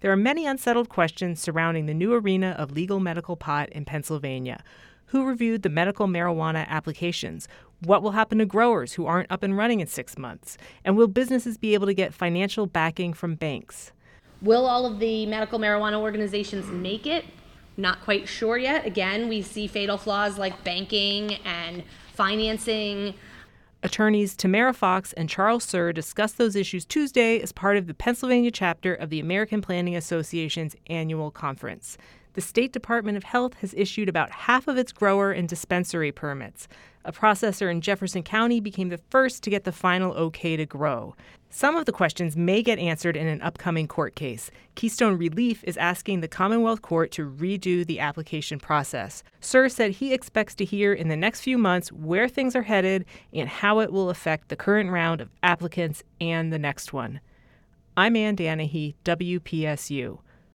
there are many unsettled questions surrounding the new arena of legal medical pot in Pennsylvania. Who reviewed the medical marijuana applications? What will happen to growers who aren't up and running in 6 months? And will businesses be able to get financial backing from banks? Will all of the medical marijuana organizations make it? Not quite sure yet. Again, we see fatal flaws like banking and financing. Attorneys Tamara Fox and Charles Sir discussed those issues Tuesday as part of the Pennsylvania chapter of the American Planning Association's annual conference. The State Department of Health has issued about half of its grower and dispensary permits. A processor in Jefferson County became the first to get the final okay to grow. Some of the questions may get answered in an upcoming court case. Keystone Relief is asking the Commonwealth Court to redo the application process. Sir said he expects to hear in the next few months where things are headed and how it will affect the current round of applicants and the next one. I'm Ann Danahy, WPSU.